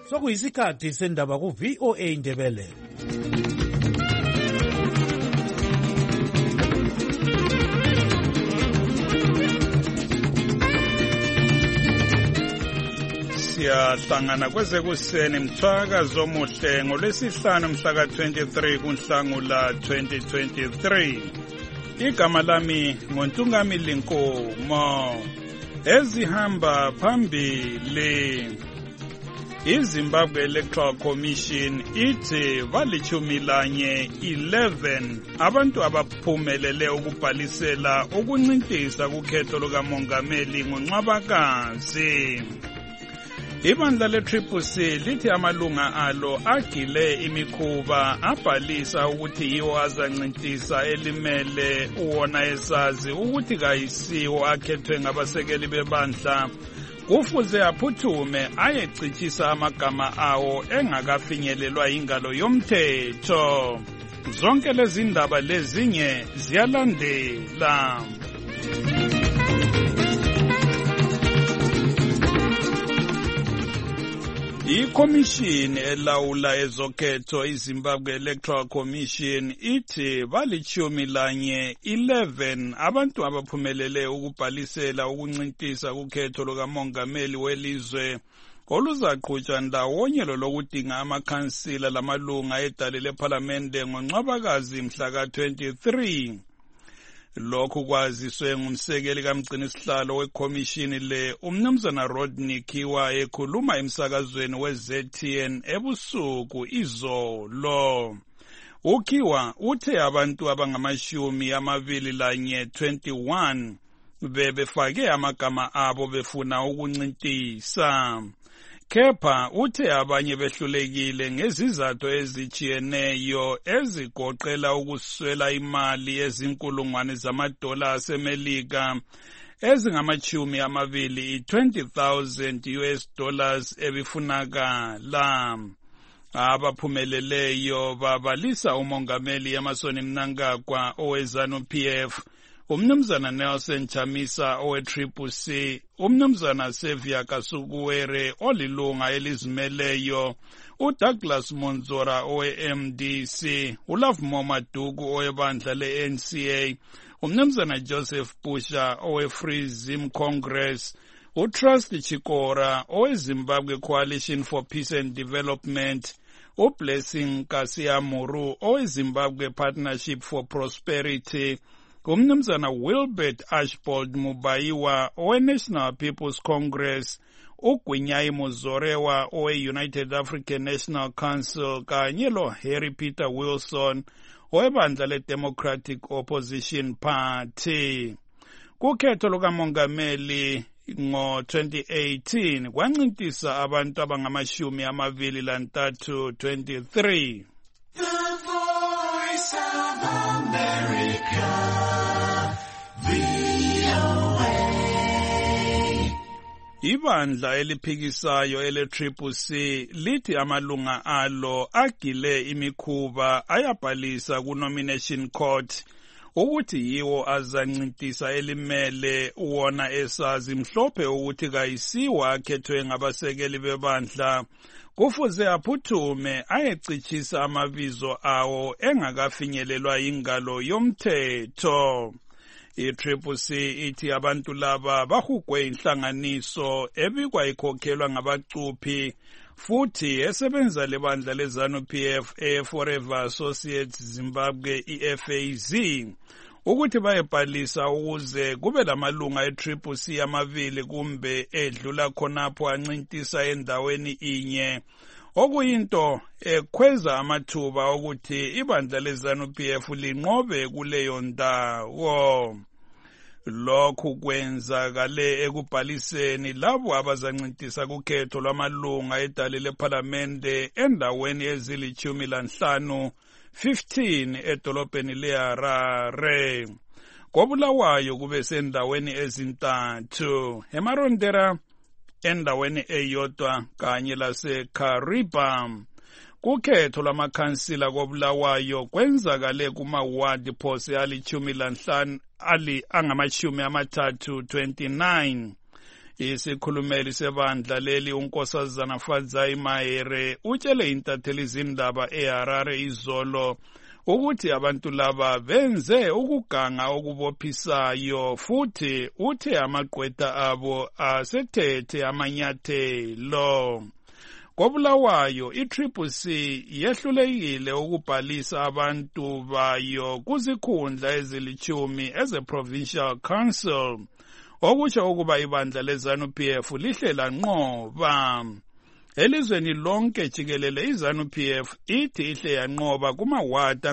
Sokuyisikhathi sendaba ku VOA Ndebele. Siyahlangana kwezekuseni mthwakazi omuhle ngolwesihlanu mhla ka-23 kuNhlangula 2023. Igama lami ngoNtungami Linkomo. Ezihamba phambili. iZimbabwe Electoral Commission ithi valitshumi lanye 11 abantu abaphumelele ukubhalisela ukuncintisa kukhetho lukamongameli ngoNcwabakazi. Ibandla le-CCC lithi amalunga alo agile imikhuba abhalisa ukuthi yiwo azancintisa elimele uwona esazi ukuthi kayisiwo akhethwe ngabasekeli bebandla kufuze aphuthume ayecitshisa amagama awo engakafinyelelwa ingalo yomthetho. Zonke lezi ndaba lezinye ziyalandela. Ikomishini elawula ezokhetho iZimbabwe Electoral Commission ithi valitshumi lanye 11 abantu abaphumelele ukubhalisela ukuncintisa kukhetho lukamongameli welizwe oluzaqhutshwa ndawonye lokudinga amakhansila lamalunga edale lephalamende ngoNcwabakazi mhla ka-23. Lokhu kwaziswe ngumsekeli kamgcinisihlalo wekomishini le umnumzana Rodney Kiwa ekhuluma emsakazweni weZTN ebusuku izolo. Ukiwa uthe abantu abangamashumi amabili lanye 21 bebefake amagama abo befuna ukuncintisa. Kepha uthe abanye behlulekile ngezizathu ezitshiyeneyo ezigoqela ukuswela imali ezinkulungwane zamadola aseMelika ezingamashumi amabili 20,000 US dollars ebifunakala. Abaphumeleleyo babalisa umongameli Emmerson Mnangagwa oweZANU-PF, umnumzana Nelson Chamisa owe-CCC, umnumzana Sevia Kasukuwere olilunga elizimeleyo, uDouglas Monzora owe-MDC, uLovemo Maduku owebandla le-NCA, umnumzana Joseph Pusha owe-Free Zim Congress, uTrust Chikora owe-Zimbabwe Coalition for Peace and Development, uBlessing Kasiamuru owe-Zimbabwe Partnership for Prosperity, umnumzana Wilbert Ashbold Mubaiwa owe-National People's Congress, uGwinyai Muzorewa owe-United African National Council kanye lo-Harry Peter Wilson owebandla le-Democratic Opposition Party. Kukhetho lukamongameli ngo-2018 kwancintisa abantu abangamashumi amabili lantathu 23. The Voice of America, VOA. Ibandla eliphikisayo ele-CCC lithi amalunga alo agile imikhuba ayabhalisa ku-Nomination Court ukuthi yiwo azancintisa elimele uwona esazi mhlophe ukuthi kayisiwa akhethwe ngabasekeli bebandla kufuze aphuthume ayecitshisa amabizo awo engakafinyelelwa ingalo yomthetho. I-CCC ithi abantu laba bahugwe inhlanganiso ebikwa ikhokhelwa ngabacuphi futhi esebenza lebandla leZANU-PF Forever Associates Zimbabwe EFAZ ukuthi bayebhalisa ukuze kube lamalunga e-CCC amabili kumbe edlula khonapho ancintisa endaweni inye, okuyinto ekhweza amathuba ukuthi ibandla leZANU-PF linqobe kuleyo ndawo. Lokhu kwenzakale ekubhaliseni labo abazancintisa kukhetho lwamalunga edale lephalamende endaweni ezili-15 edolobheni leHarare. KoBulawayo kube sendaweni ezintathu, eMarondera endaweni eyodwa kanye laseKariba. Kukhetho lwamakhansila koBulawayo kwenzakale kumawadi phose ali-15 ali angamashumi amathathu 29. Isikhulumeli sebandla leli uNkosazana Fadzai Mahere utshele intatheli izindaba eHarare izolo ukuthi abantu laba benze ukuganga okubophisayo futhi uthe amagqwetha abo asethethe amanyathelo. KoBulawayo i-CCC yehlulekile ukubhalisa abantu bayo kuzikhundla ezilithumi eze-Provincial Council, okusho ukuba ibandla leZANU-PF lihle lanqoba. Elizweni lonke jikelele iZANU-PF ithi ihle yanqoba kumawadi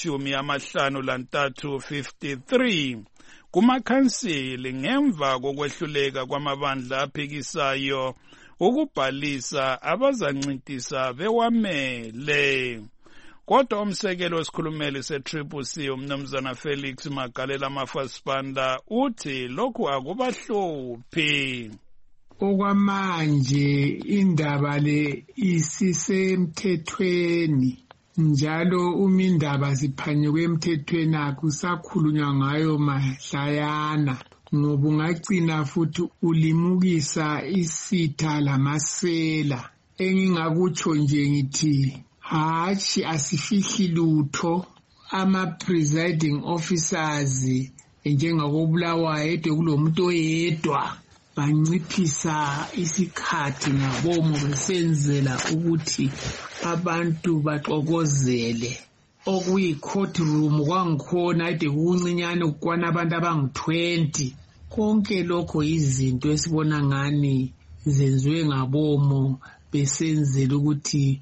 angama-53 53 kumakhansili ngemva kokwehluleka kwamabandla aphikisayo ukubhalisa abazancintisa bewamele. Kodwa umsekeli wesikhulumeli se-CCC umnumzana Felix Magalela Mafasipanda uthi lokhu akubahluphi. Okwamanje indaba le isisemthethweni njalo umindaba ziphanyekwe emthethweni akusakhulunywa ngayo mahlayana ngoba ungagcina futhi ulimukisa isitha lamasela. Engingakutsho nje ngithi hatshi asifihli lutho ama-presiding officers njengakoBulawayo ede kulomuntu oyedwa banciphisa isikhathi ngabomo besenzela ukuthi abantu baxokozele. Okuyi-courtroom kwangikhona ede kuncinyane ukwana abantu abangu-20. Konke lokho izinto esibona ngani zenziwe ngabomo besenzela ukuthi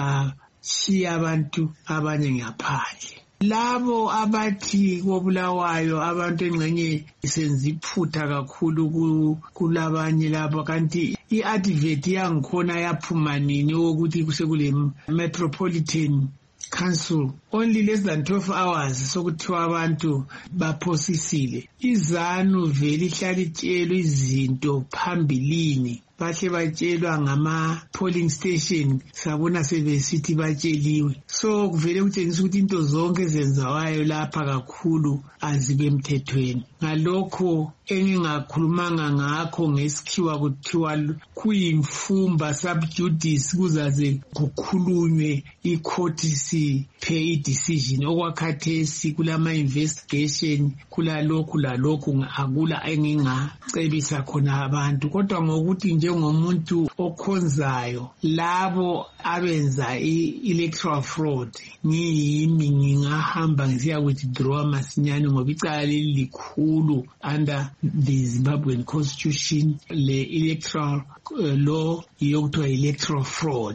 bashiye abantu abanye ngaphandle. Labo abathi koBulawayo abantu engxenye senza iphutha kakhulu kulabanye labo kanti i-advert yangikhona yaphuma nini ukuthi kusekule Metropolitan Council only less than 12 hours sokuthiwa abantu baphosisile. iZANU vele ihlala itshelwe izinto phambilini bahle batshelwa ngama-polling station sabona sebesithi batsheliwe. So kuvele kutshengisa ukuthi into zonke ezenzawayo lapha kakhulu azibe emthethweni. Ngalokho engingakhulumanga ngakho ngesikhiwa kuthiwa kuyimfumba subjudice kuzaze kukhulunywe icourt siphe i-decision. Okwakhathesi kulama-investigation kulalokhu lalokhu akula engingacebisa khona abantu. Kodwa ngokuthi njengomuntu okhonzayo labo abenza i-electoral fraud ngiyimi ngingahamba ngisiya withdraw masinyane ngoba icala leli likhulu under the Zimbabwean Constitution. Le electoral law yokuthiwa electoral fraud.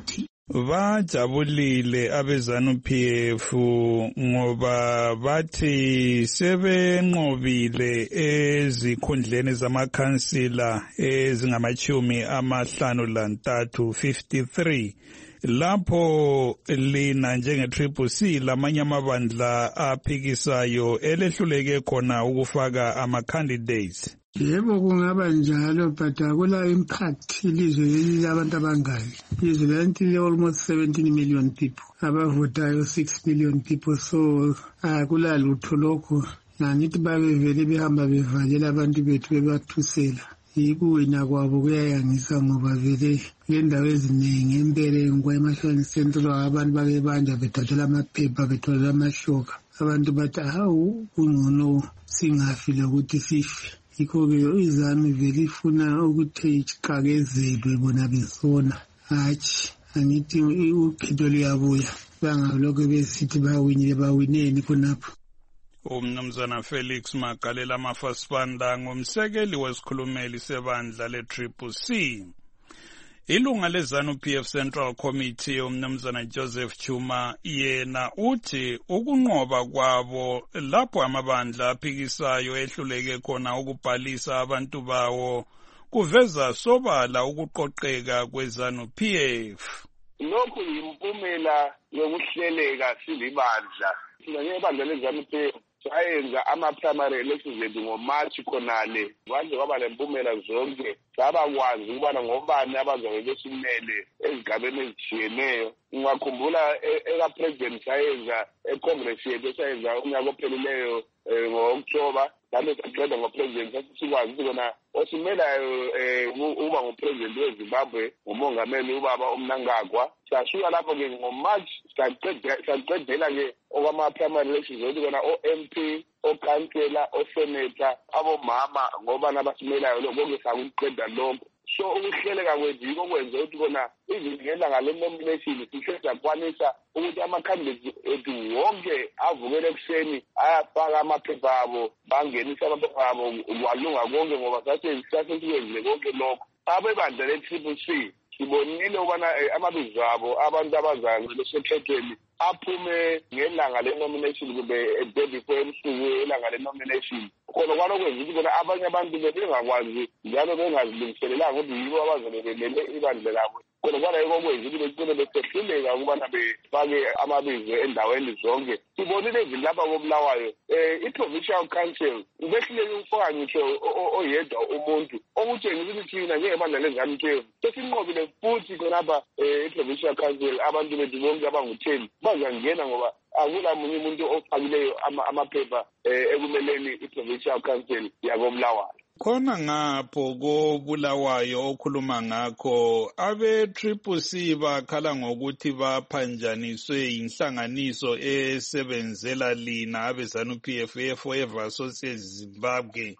Bajabulile abeZANU-PF ngoba bathi sebenqobile ezikhundleni zamakhansila ezingama-53 53 lapho lina njenge-CCC lamanye amabandla aphikisayo elehluleke khona ukufaka ama-candidates. Yebo kungaba njalo but akula impact ilizwe leli labantu abangayo. Ilizwe leli almost 17 million people abavotayo 6 million people, so akula lutho lokho. Ngithi babevele behamba bevalela abantu bethu bebathusela. Yikuwina kwabo kuyayangisa ngoba vele ngendawo eziningi empeleni kwemahlweni central abantu bake banja bethathela amaphepha bethola amashoka. Abantu bathi hawu kungcono singafile ukuthi sife. Yikho-ke iZANU vele ifuna ukuthi iqakezelwe bona besona. Hatshi angithi ukhetho luyabuya bangalokho besithi bawineni khonapho. Umnumzana Felix Magalela Mafasipanda ngumsekeli wesikhulumeli sebandla le-CCC. Ilunga leZANU-PF Central Committee umnumzana Joseph Chuma yena uthi ukunqoba kwabo lapho amabandla aphikisayo ehluleke khona ukubhalisa abantu bawo kuveza sobala ukuqoqeka kweZANU-PF. Lokhu yimpumela yokuhleleka silibandla. Ngebandla leZANU-PF sayenza ama-primary elections ethu ngoMarch khonale kwaze kwaba lempumela zonke sabakwazi ukubana ngobani abazabe besimele ezigabeni ezitshiyeneyo. Ungakhumbula eka-president sayenza econgress yethu sayenza unyaka ophelileyo ngo-October lalo saqeda ngopresident sasikwazi ukuthi kona osimelayo uba ngupresident weZimbabwe ngumongameli ubaba uMnangagwa. Sasuka lapho-ke ngoMarch saqedela-ke okwama-primary elections ukuthi kona o-MP, okansela, oseneta, abomama ngoba nabasimelayo lokho konke sakuqeda lokho. So ukuhleleka kwethu yiko kwenza ukuthi kona izingela ngale nomination sihle sakwanisa ukuthi ama-candidates ethu wonke avukele ekuseni ayafaka amaphepha abo bangenisa amaphepha abo kwalunga konke ngoba sasikwenzile konke lokho. Abebandla le-TCC sibonile ukubana amabizo abo abantu abazayo besekhethweni aphume ngelanga le-nomination kumbe day before ebusuku elanga le-nomination. Khona kwalokwenza ukuthi kona abanye abantu bebengakwazi njalo bengazilungiselelanga ukuthi yibo abazobe belele ibandla labo. Khona kwalayiko kwenza ukuthi begcine besehluleka ukubana befake amabizo endaweni zonke. Sibonile ezini lapha koBulawayo i-provincial council behluleke ukufaka ngitsho oyedwa umuntu okutshengisa ukuthi thina njengebandla leZANU-PF sesinqobile futhi khonapha i-provincial council abantu bethu bonke abangu-10 bazangena ngoba akula munye umuntu ofakileyo amaphepha ekumeleni i-provincial council yakoBulawayo. Khona ngapho koBulawayo okhuluma ngakho abe-TCC bakhala ngokuthi baphanjaniswe inhlanganiso esebenzela lina abe-ZANU-PF Forever Associates Zimbabwe.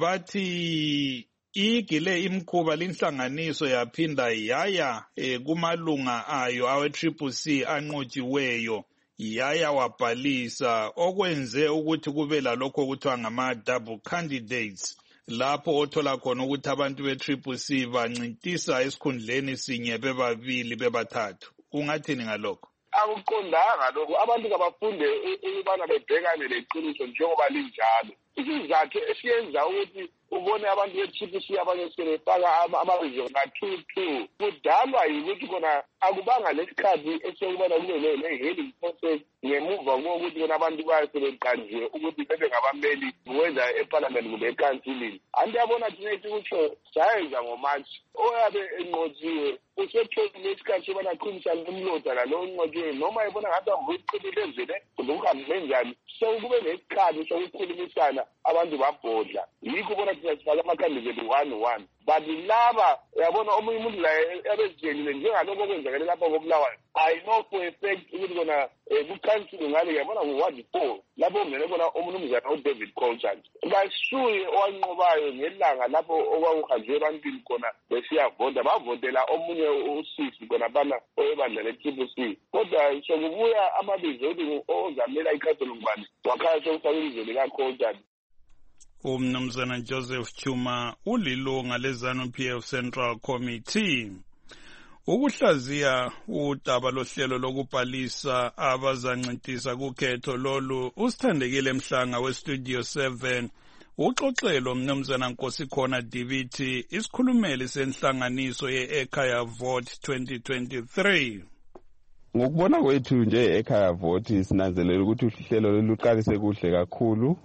Bathi igile imkhuba linhlanganiso yaphinda yaya kumalunga ayo awe-TCC anqotshiweyo yaya wabhalisa okwenze ukuthi kube lalokho kuthiwa ngama-double candidates. Lapho othola khona ukuthi abantu be-TCC bancintisa esikhundleni sinye bebabili bebathathu. Ungathini ngalokho? Akuqondanga lokho. Abantu kabafunde ukubana bebhekane leqiniso njengoba linjalo. Isizathu esiyenza ukuthi ubone abantu be-TCC abanye sebefaka amabizo nga-2 kudalwa yikuthi kona akubanga lesikhathi esokubana kube le-hearing process ngemuva kokuthi kona abantu basebeqanjiwe ukuthi bebengabameli wenza eparliament kumbe ekansilini. Andiyabona thina ethi kutsho sayenza ngoMarch oyabe enqotshiwe usetholile isikhathi sobana aqhumisane umlota lalo onqotshiwe noma ebona ngathi anguyiqililezele kumbe uhambe njani. So kube nesikhathi sokukhulumisana abantu babhodla. Yikho bona thina sifake amakhandidate 1-1. But laba yabona omunye umuntu la ebezitshelile njengalokho okwenzakele lapha koBulawayo. I know for a fact ukuthi kona kukansile ngale yabona ngo-Ward 4 lapho ungene kona umnumzana uDavid Colchard. Basuye owanqobayo ngelanga lapho okwakuhanjwe ebantwini khona besiyavota bavotela omunye usisi khona bana oyebandla le-TCC. Kodwa sokubuya amabizo ukuthi ozamela ikhansela ngubani wakhala sokufaka ibizo likaColchard. Umnumzana Joseph Chuma ulilunga leZANU-PF Central Committee. Ukuhlaziya udaba lohlelo lokubhalisa abazancintisa kukhetho lolu usithandekile Mhlanga weStudio 7 uxoxelo umnumzana Nkosikhona Divithi isikhulumeli senhlanganiso ye-Ekhaya Vote 2023. Ngokubona kwethu nje ekhaya vote sinanzelela ukuthi uhlelo luqalise kuhle kakhulu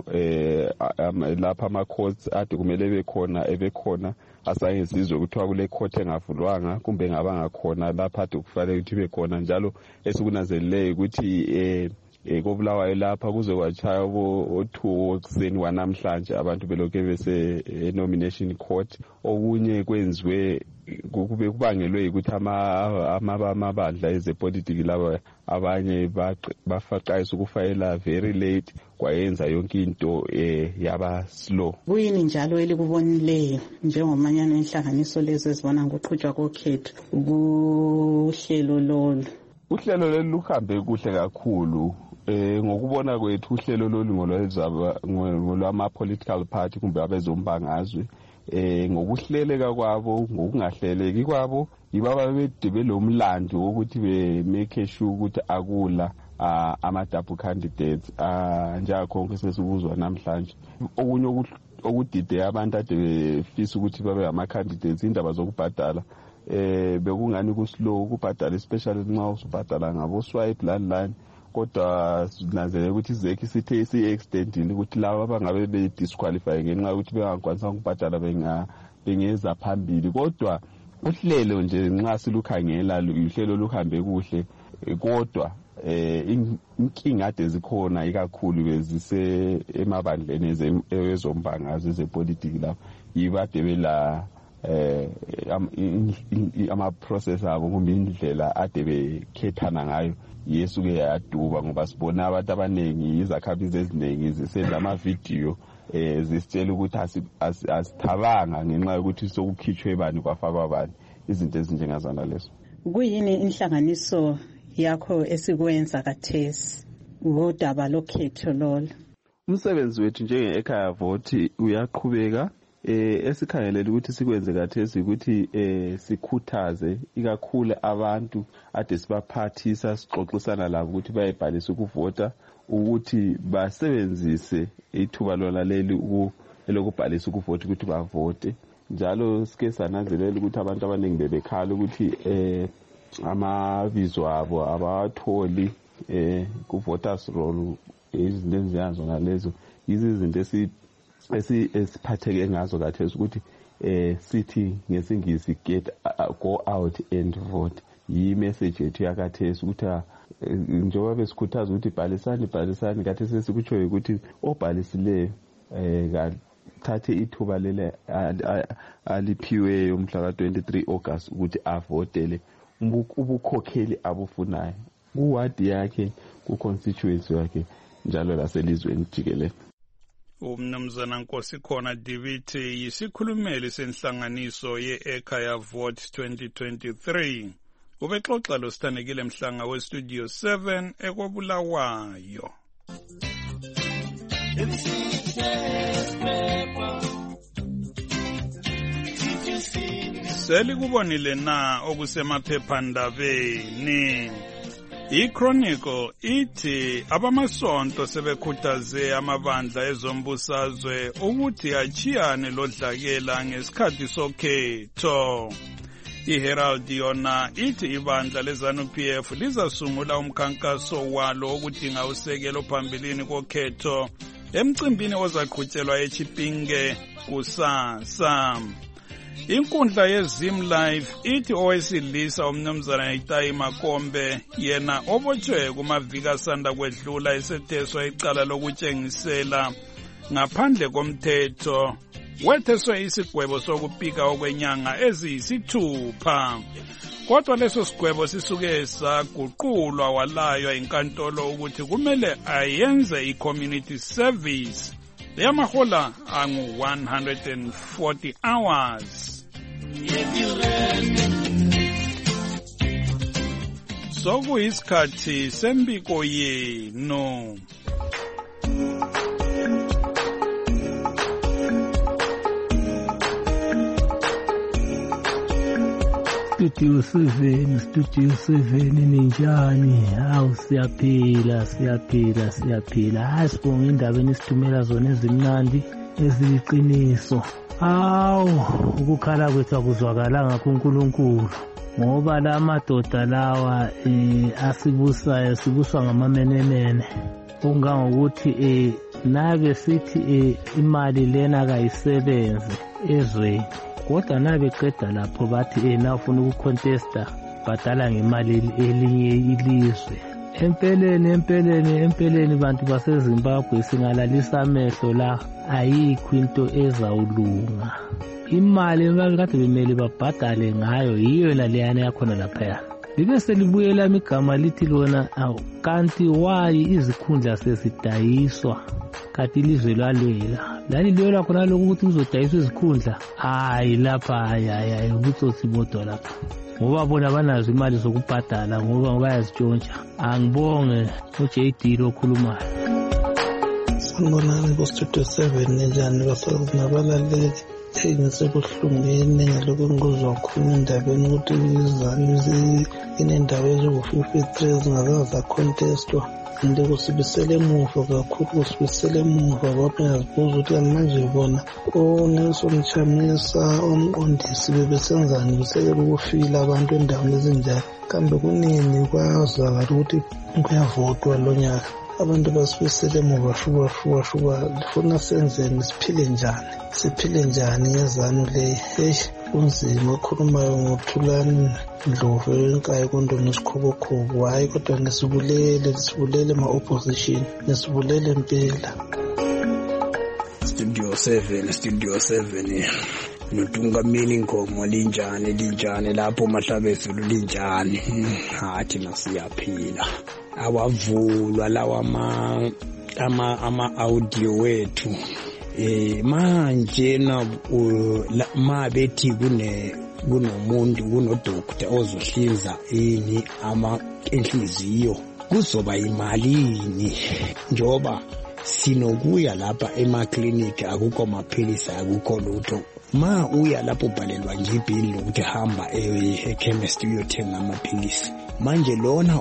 lapha ama courts ade kumele ebekhona asayenzizwe kuthiwa kule court engavulwanga kumbe ngabangakhona lapha ade kufanele ukuthi bekhona njalo esikunanzeleleyo ukuthi koBulawayo lapha kuze kwatshaya o2 okuseni wanamhlanje abantu belokhu bese nomination court okunye kwenziwe kube kubangelwe ukuthi amabandla ezepolitiki laba abanye bafaqayisa ukufayela very late kwayenza yonke into yaba slow. Kuyini njalo elikubonileyo njengomanyano enhlanganiso lezi ezibona ngokuqhutshwa kokhetho kuhlelo lolu? Uhlelo lolu luhambe kuhle kakhulu. Ngokubona kwethu uhlelo lolu ngolwama political party kumbe abezombangazwe ngokuhleleka kwabo ngokungahleleki kwabo yibaba bedibele umlando wokuthi be-make sure ukuthi akula ama-double candidates njengakhonke sesikuzwa namhlanje. Okunye okudide abantu ade befisa ukuthi babe ama-candidates indaba zokubhadala bekungani kuslow ukubhadala especially nxa usubhadala ngabo swipe lani kodwa sinanzelela ukuthi izekhi sithe isi-extendile ukuthi laba abangabe be-disqualify ngenxa yokuthi bengakwanisa ukubhadala bengeza phambili. Kodwa uhlelo nje nxa silukhangela uhlelo luhambe kuhle kodwa inkinga ade zikhona ikakhulu bezise emabandleni ezombangazwe ezepolitiki lapho yibade bela ama-process abo kumbe indlela ade bekhethana ngayo yesuke yaduba ngoba sibona abantu abaningi izakhabizi eziningi zisenza amavidiyo zisitshela ukuthi asithabanga ngenxa yokuthi sokukhitshwe bani kwafakwa bani izinto ezinjengazana lezo. Kuyini inhlanganiso yakho esikwenza kathesi ngodaba lokhetho lolo? Umsebenzi wethu njenge-Ekhaya Vote uyaqhubeka esikhangelela ukuthi sikwenze kathesi ukuthi sikhuthaze ikakhulu abantu ade sibaphathisa sixoxisana labo ukuthi bayibhalise ukuvota ukuthi basebenzise ithuba lona leli elokubhalisa ukuvota ukuthi bavote. Njalo sike sananzelela ukuthi abantu abaningi bebekhala ukuthi amabizo abo abawatholi ku-voters roll izinto eziyanzo ngalezo izinto esiphatheke ngazo kathesi ukuthi sithi ngesingisi go out and vote yi-message yethu yakathesi ukuthi njengoba besikhuthaza ukuthi bhalisani kathesi esikutshoyo ukuthi obhalisileyo thathe ithuba lele aliphiweyo umhla ka-23 August ukuthi avotele ubukhokheli abufunayo kuwadi yakhe ku-constituency yakhe njalo laselizweni jikelele. Umnumzana Nkosikhona Divithi yisikhulumeli senhlanganiso ye-Ekhaya Vote 2023 ubexoxa lo Sithandekile Mhlanga we-Studio 7 eKobulawayo. Selikubonile na okusemaphephandabeni. I-Chronicle ithi abamasonto sebekhuthaze amabandla ezombusazwe ukuthi achiyane lodlakela ngesikhathi sokhetho. I-Herald yona ithi ibandla leZANU-PF lizasungula umkhankaso walo okudinga usekelo phambilini kokhetho emcimbini ozaqhutshelwa eChipinge kusasa. Inkundla yeZim Live ithi owesilisa umnumzana Itayi Makombe yena obotshwe kumaviki asanda kwedlula esetheswa icala lokutshengisela ngaphandle komthetho wetheswe isigwebo sokupika okwenyanga eziyisithupha. Kodwa leso sigwebo sisuke saguqulwa walaywa inkantolo ukuthi kumele ayenze i-community service yamahola angu-140 hours. Sokuyisikhathi sembiko yenu. Studio 7 ninjani? Hawu siyaphila. Hayi sibonga indabeni isithumela zona ezimnandi eziliqiniso. Hawu ukukhala kwethu akuzwakalanga kuNkulunkulu ngoba la madoda lawa asibusayo sibuswa ngamamenemene. Okungangokuthi nabe sithi imali lena kayisebenze ezweni. Kodwa nabeqeda lapho bathi nafuna ukucontesta badala ngemali elinye ilizwe. Empeleni bantu baseZimbabwe singalalisa amehlo la ayikho into ezawulunga. Imali kade bemele babhadale ngayo yiyo naleyana yakhona lapha. Libe selibuyela igama lithi lona kanti wayi izikhundla sezidayiswa kanti ilizwe lalwela. Lani liyola khona lokho ukuthi uzodayiswa izikhundla hayi lapha hayi ubutsotsi bodwa lapha. Ngoba bona banazo imali zokubhadala ngoba bayazitshontsha. Angibonge uJD lokhulumayo. Sanibonani ku-Studio 7 njani basakunabalaleli ngisebuhlungeni ngalokho ngikuzwa khona endabeni ukuthi iZANU inendawo eziwu-53 ezingakazacontestwa. Into kusibisele emuva kakhulu kusibisele emuva ngoba ngiyazibuza ukuthi manje bona oNelson Chamisa omqondisi bebesenzani kusekela ukufila abantu endaweni ezinjalo kambe kunini kwazakala ukuthi kuyavotwa lo nyaka. Abantu basibisele emuva shuba lifuna senzeni siphile njani ngeZANU le kunzima okhulumayo ngoThulani Ndlovu enkayi kondoni esikhobokhobo. Hayi kodwa ngisibulele ma-opposition, ngisibulele impela. Studio 7 noTungameli Nkomo linjani lapho Mahlabezulu linjani. Hathi nasiyaphila. Awavulwa lawa ama-audio wethu. Manje na mabethi kunomuntu kunodokta ozohlinza inhliziyo kuzoba imalini njoba sinokuya lapha emaklinikhi akukho maphilisi akukho lutho. Ma uya lapho ubhalelwa nje ibhili lokuthi hamba ekhemesti uyothenga amaphilisi. Manje lona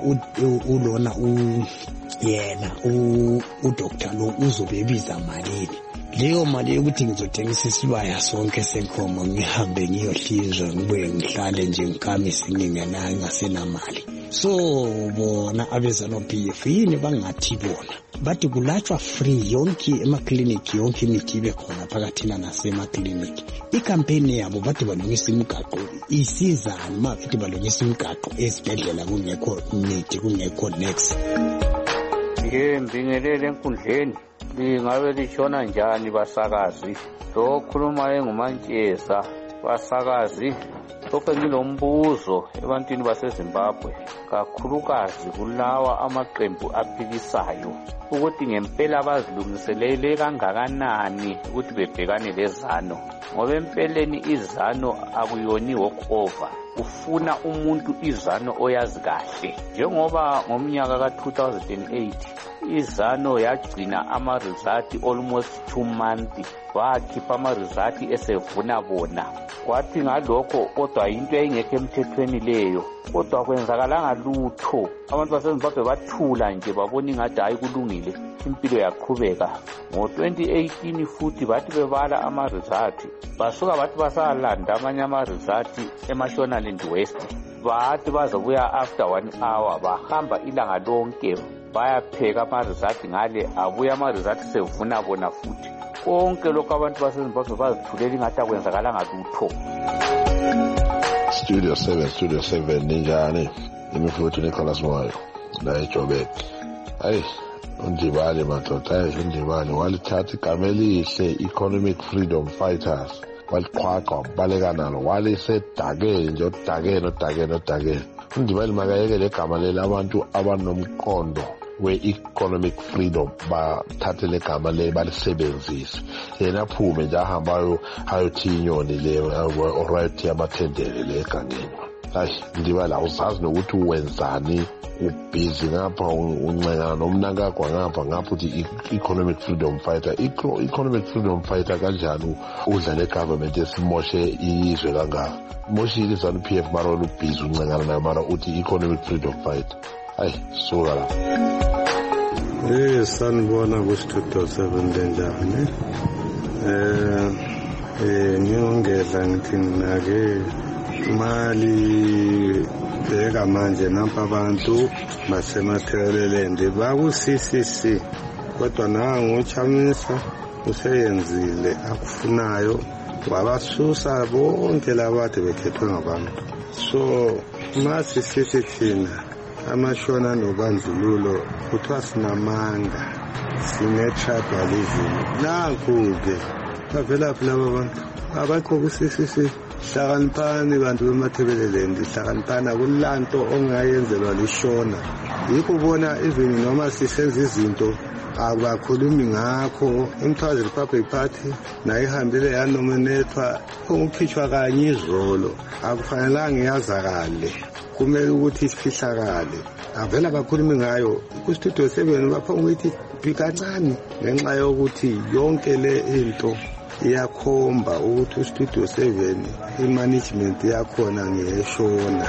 yena udokta lo uzobe ebiza malini. Leyo mali yokuthi ngizothengisa isibaya sonke senkomo ngihambe ngiyohlinzwa ngibuye ngihlale nje ngikamise ngingenayo ngasenamali. So bona abeza no PF yini bangathi bona bathi kulatshwa free yonke emaklinikhi yonke imithi ibe khona phakathi nasemaklinikhi. Ikampeni yabo bathi balungisa imigaqo isizana mabathi balungisa imigaqo esibhedlela kungekho imithi kungekho next. Ngibingelele enkundleni lingabe lishona njani basakazi lo khuluma engumantsheza basakazi lokho ngilombuzo ebantwini baseZimbabwe kakhulukazi kulawa amaqembu aphikisayo ukuthi ngempela bazilungiselele kangakanani ukuthi bebhekane lezano ngoba empeleni izano akuyoni walkover ufuna umuntu izano oyazi kahle njengoba ngomnyaka ka2008 izano yagcina ama-result almost 2 months bakhipha ama-result esevuna bona kwathi ngalokho kodwa into engekho emthethweni leyo kodwa kwenzakalanga lutho abantu baseZimbabwe bathula nje babona ingathi hayi kulungile impilo yaqhubeka ngo2018 futhi bathi bebala ama-result basuka bathi basalanda amanye ama-result eMashonaland West bathi bazobuya after 1 hour bahamba ilanga lonke bayapheka ama-result ngale abuya ama-result sevuna bona futhi konke lokho abantu baseZimbabwe bazithulela ingathi akwenzakalanga lutho. Studio 7 ninjani imifuthu Nicholas Moyo la eJoburg. Hayi undibali madoda undibali walithatha igama elihle economic freedom fighters waliqhwaqa baleka nalo walisedake nje odake undibali makayeke legama leli abantu abanomqondo we-economic freedom bathathe legama le balisebenzise yena aphume nje ahambayo ayothi inyoni le alright yabathendele le egangeni. Hayi ndibala uzazi nokuthi wenzani ubhizi ngapha uncengana nomnakagwa ngapha uthi economic freedom fighter. Economic freedom fighter kanjani udla le-government esimoshe izwe kangaka moshile ZANU-PF mara ubhizi uncengana nayo mara uthi economic freedom fighter. Hayi suka la sanibona ku-Studio 7 lenjani ngiyongeza ngithi nginake mali bheka manje nampa abantu basematheleland baku-CCC kodwa nangu uChamisa useyenzile akufunayo wabasusa bonke labade bekhethwe ngabantu. So masisithi thina amashona nobandlululo kuthiwa sinamanga sine-tribalism nanku-ke bavelaphi laba bantu abakho ku-CCC. Hlakaniphani bantu bemathebeleland hlakaniphani akulanto ongayenzelwa lishona yikho ubona even noma sisenza izinto abakhulumi ngakho. iMthwazi Republic Party nayihambile yanominethwa ukukhishwa kanye izolo akufanelanga iyazakale kumele ukuthi isifihlakale avela abakhulumi ngayo ku-Studio 7 baphonga ukuthi phikancane ngenxa yokuthi yonke le into iyakhomba ukuthi u-Studio 7 i-management yakhona ngiyeshona.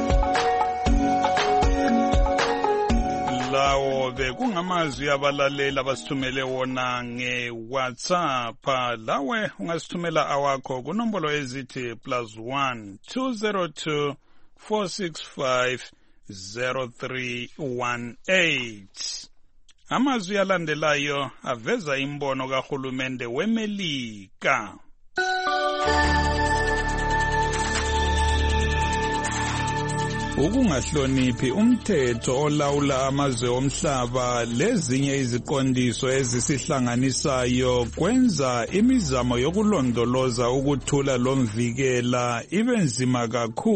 Lawo bekungamazwi abalaleli abasithumele wona nge-WhatsApp. Lawe ungasithumela awakho kunombolo ezithi +1 202 465 0318. Amazwi alandelayo aveza imbono kahulumende weMelika. Ukungahloniphi umthetho olawula amazwe omhlaba lezinye iziqondiso ezisihlanganisayo kwenza imizamo yokulondoloza ukuthula lomvikela ibe nzima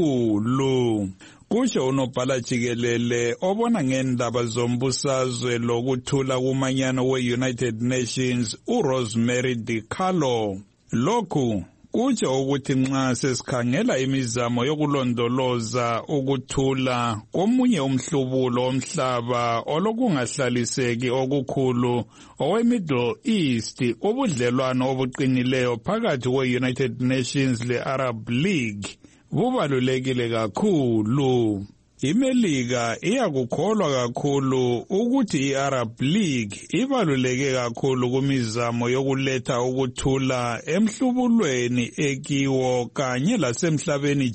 kakhulu. Kusho unobhala jikelele obona ngendaba zombusazwe lokuthula kumanyano we-United Nations uRosemary DiCarlo. Lokhu kutsho ukuthi nxa sesikhangela imizamo yokulondoloza ukuthula komunye umhlubulo omhlaba olokungahlaliseki okukhulu owe-Middle East, ubudlelwano obuqinileyo phakathi kwe-United Nations le-Arab League bubalulekile kakhulu. iMelika iyakukholwa kakhulu ukuthi i-Arab League ibaluleke kakhulu kumizamo yokuletha ukuthula emhlubulweni ekiwo kanye lasemhlabeni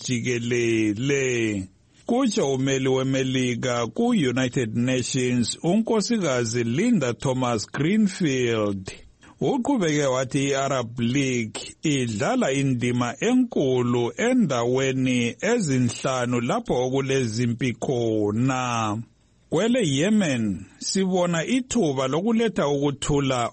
jikelele. Kutsho umeli weMelika ku-United Nations unkosikazi Linda Thomas-Greenfield. Uqhubeke wathi i-Arab League idlala indima enkulu endaweni ezinhlanu lapho okulezimpi khona. Kwele Yemen sibona ithuba lokuletha ukuthula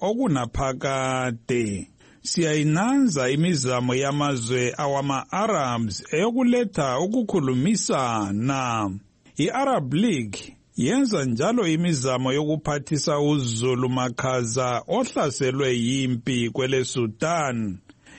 okunaphakade. Siyayinanza imizamo yamazwe awama-Arabs eyokuletha ukukhulumisana. I-Arab League yenza njalo imizamo yokuphathisa uZulu makhaza ohlaselwe yimpi kwele Sudan.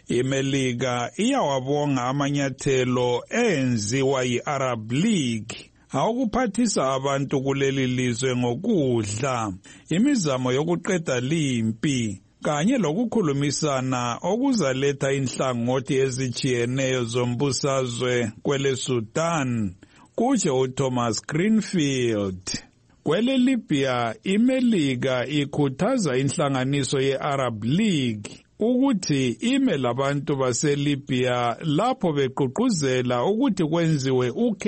iMelika iyawabonga amanyathelo enziwa yi-Arab League awokuphathisa abantu kuleli lizwe ngokudla, imizamo yokuqeda limpi kanye lokukhulumisana okuzaletha inhlangothi ezitshiyeneyo zombusazwe kwele Sudan. Kutsho uThomas Greenfield. Kwele Libya iMelika ikhuthaza inhlanganiso ye-Arab League ukuthi ime labantu baseLibya lapho beqhuquzela ukuthi kwenziwe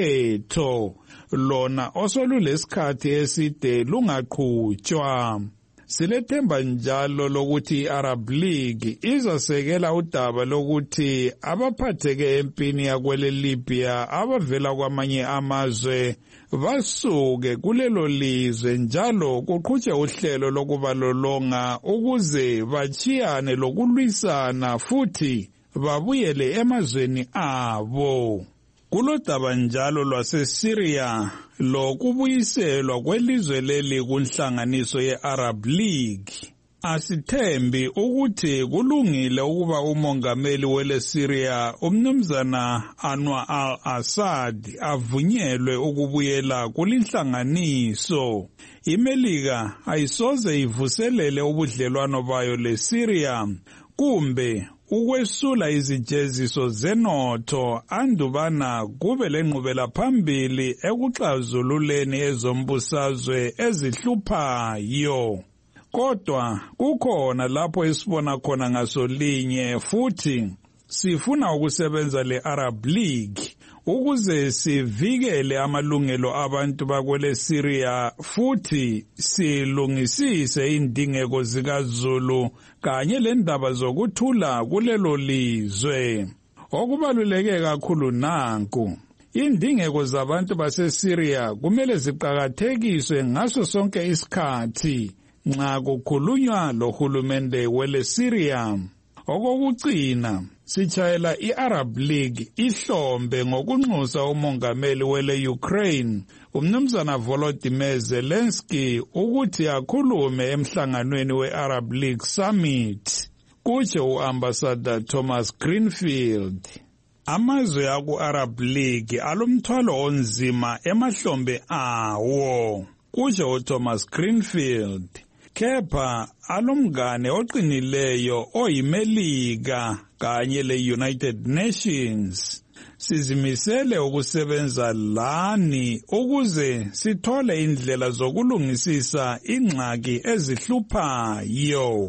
ukhetho lona osolulesikhathi eside lungaqhutshwa. Silethemba njalo lokuthi i-Arab League izasekela udaba lokuthi abaphatheke empini yakwele Libya abavela kwamanye amazwe basuke kulelo lizwe njalo kuqhutshwe uhlelo lokubalolonga ukuze bachiyane lokulwisana futhi babuyele emazweni abo. Kulodaba njalo lwaseSyria lokubuyiselwa kwelizwe leli kunhlanganiso ye-Arab League. Asithembi ukuthi kulungile ukuba umongameli weleSyria umnumzana Anwar al-Assad avunyelwe ukubuyela kulinhlanganiso. iMelika ayisoze ivuselele ubudlelwano bayo leSyria kumbe ukwesula izijeziso zenotho andubana kube lenqubela phambili ekuxazululeni ezombusazwe ezihluphayo. Kodwa kukhona lapho esibona khona ngasolinye futhi sifuna ukusebenza le-Arab League ukuze sivikele amalungelo abantu bakwele Syria futhi silungisise indingeko zikaZulu kanye lendaba zokuthula kulelo lizwe. Okubaluleke kakhulu nanku, indingeko zabantu baseSyria kumele ziqakathekiswe ngaso sonke isikhathi nxa kukhulunywa lohulumende weleSyria. Okokucina, sichayela i-Arab League ihlombe ngokunxusa umongameli wele-Ukraine, umnumzana Volodymyr Zelensky, ukuthi akhulume emhlanganweni we-Arab League Summit. Kutsho u-Ambassador Thomas Greenfield. Amazwe aku-Arab League alomthwalo onzima emahlombe awo. Kutsho uThomas Greenfield. Kepha alomngane oqinileyo oyiMelika kanye le-United Nations. Sizimisele ukusebenza lani ukuze sithole indlela zokulungisisa ingxaki ezihluphayo.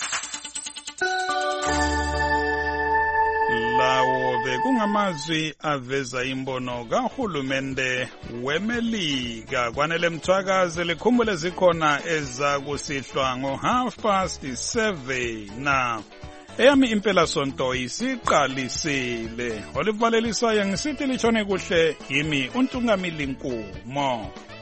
Lawo bekungamazwi aveza imbono kahulumende weMelika. Kwanele mthwakazi likhumbule zikhona ezakusihlwa ngo 7:30 na eyami impela sonto isiqalisile olivalelisayo ngisithi litshone kuhle yimi uNtungamili Nkumo.